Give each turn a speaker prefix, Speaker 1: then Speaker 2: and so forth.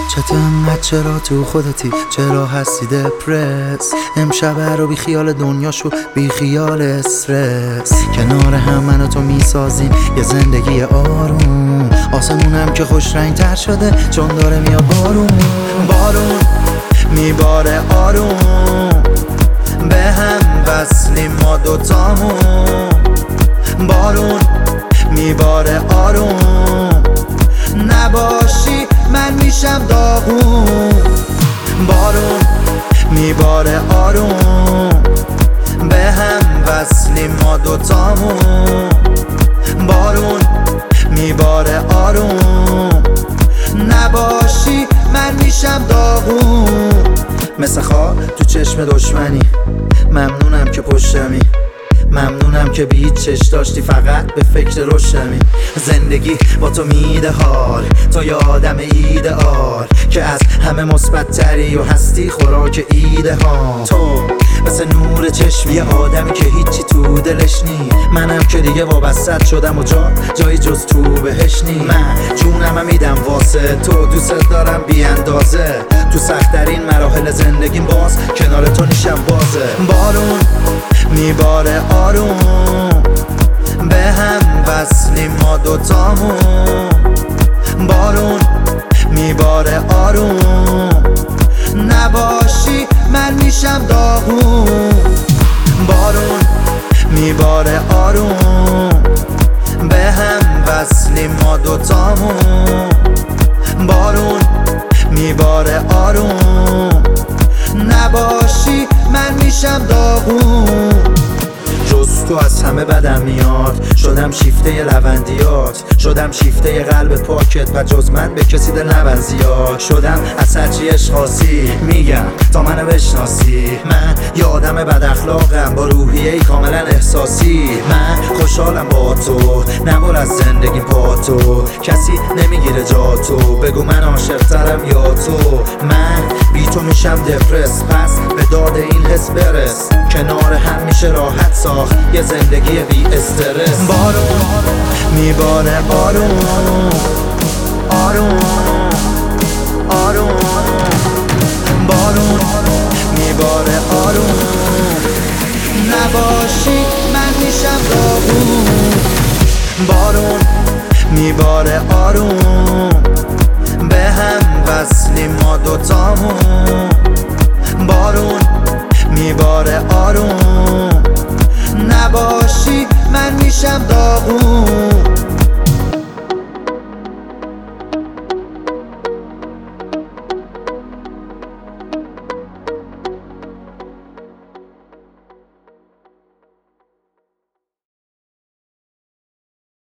Speaker 1: چرا تو خودتی، چرا هستی دپرس؟ امشب رو بی خیال دنیا شو، بی خیال استرس. کنار هم من و تو میسازیم یه زندگی آروم، آسمونم که خوش رنگ تر شده چون داره میاد بارون میباره آروم، به هم وصلیم ما دوتامون. بارون میباره آروم، نباشی من میشم داغون. بارون میباره آروم، به هم وصلیم ما دوتامون. بارون میباره آروم، نباشی من میشم داغون. مثل خار تو چشم دشمنی، ممنونم که پشتمی، ممنونم که بی هیچ چش داشتی، فقط به فکر روشنمی. زندگی با تو میده حال، تو یه آدم ایدئال که از همه مثبت تری و هستی خوراک ایده ها. تو مثل نور چشمی، یه آدمی که هیچی تو دلش نی. منم که دیگه وابستت شدم و جایی جز تو بهش نی. من جونم میدم واسه تو، دوست دارم بی اندازه. تو سخت‌ترین مراحل زندگیم باز کنار تو نیشم بازه. بارون میباره آروم، به هم وصلیم ما دوتامون. بارون میباره آروم، نباشی من میشم داغون. بارون میباره آروم، به هم وصلیم ما دوتامون. بارون میباره آروم، نباشی من میشم داغون. جز تو از همه بدم میاد، شدم شیفته روندیات، شدم شیفته قلب پاکت و جز من به کسی دل نبند زیاد. شدم از هرچی اشخاصی میگم تا منو بشناسی. من یه آدم بد اخلاقم با روحیه‌ای کاملا احساسی. من خوشحالم با تو، نبر از زندگی پا تو، کسی نمیگیره جا تو. بگو من عاشق‌ترم یا تو؟ من بی تو میشم دپرس، پس به داد این حس برس. کنار هم میشه راحت ساخت یه زندگی بی استرس. بارون میباره آروم،